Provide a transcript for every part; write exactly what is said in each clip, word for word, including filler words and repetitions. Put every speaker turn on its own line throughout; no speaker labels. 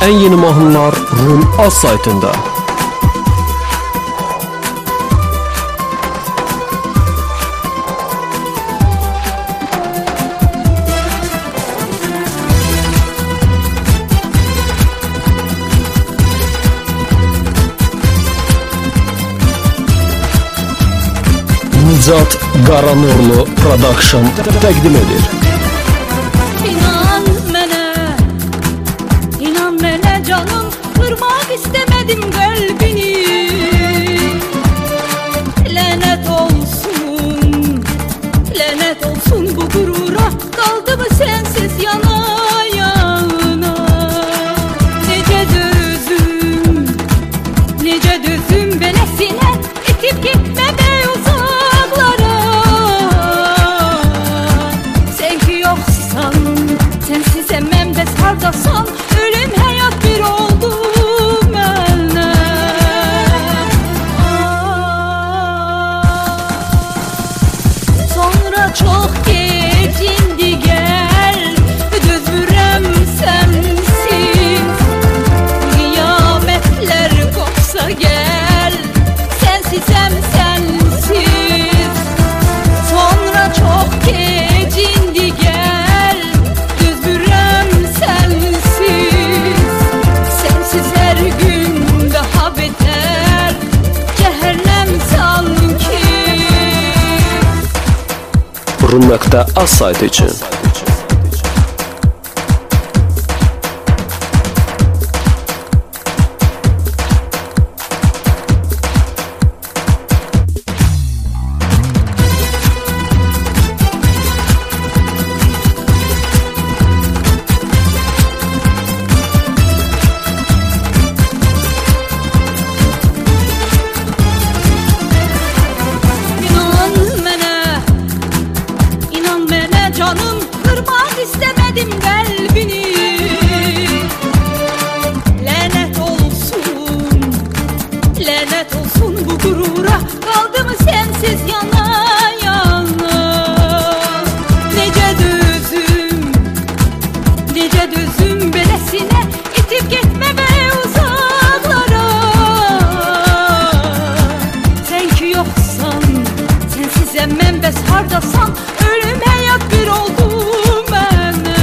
En yeni mahnılar Rum Az saytında. Nicat Qaranurlu Production təqdim edir.
İnan mənə, inan mənə canım, kırmak istemedim kalbini. Lanet olsun, lanet olsun bu gurura, kaldı mı sensiz yana yana. Nece düzüm, nece düzüm belesine, itip gitme be uzaklara. Sen ki yoksan, sensiz emmem de sardasan, ölüm hayat bir oldu mənə. Sonra çok geç indi gel, düz vürəm sensiz. Kıyametler kopsa gel, sensizem sensiz. Sonra çok geç indi gel, düz vürəm sensiz. Sensiz her gün daha beter, cehennem sanki.
Rum nokta az saytı için.
İnan mənə, inan mənə canım, kırmak istemedim kalbini. Lanet olsun, lanet olsun bu gurura, kaldı mı sensiz yana yana. Nece düzüm, nece düzüm belesine, itip gitme be uzaklara. Sen ki yoksan, sensiz emmem bes hardasan, ölüm hayat bir oldu mənə.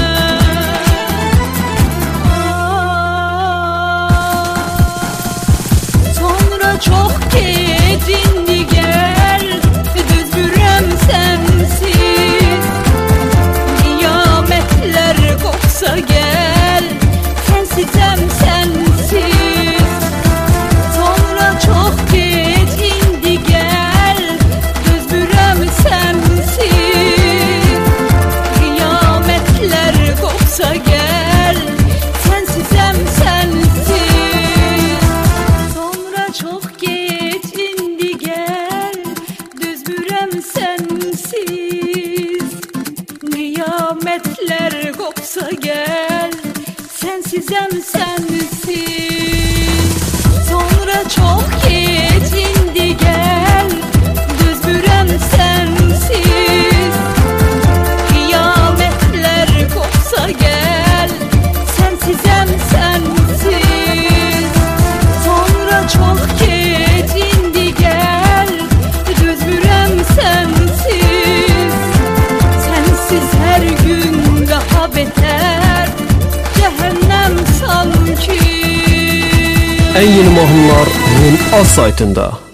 Sonra çok geç indi gel, düz vürəm sensiz. Kıyametler kopsa gel, sensizem sensiz. Sonra çok geç indi gel, düz vürəm sensiz. Kıyametler kopsa gel, sensizem sensiz. Sonra çok geç indi gel, düz vürəm sensiz. Kıyametler kopsa gel, sensizem sensiz. Sonra çok geç indi gel, düz vürəm sensiz. Kıyametler kopsa gel, sensizem sensiz. Sonra çok geç indi gel, düz vürəm sensiz. Sensiz her gün daha beter, cehennem sanki.
En yeni mahnılar Rum Az saytında.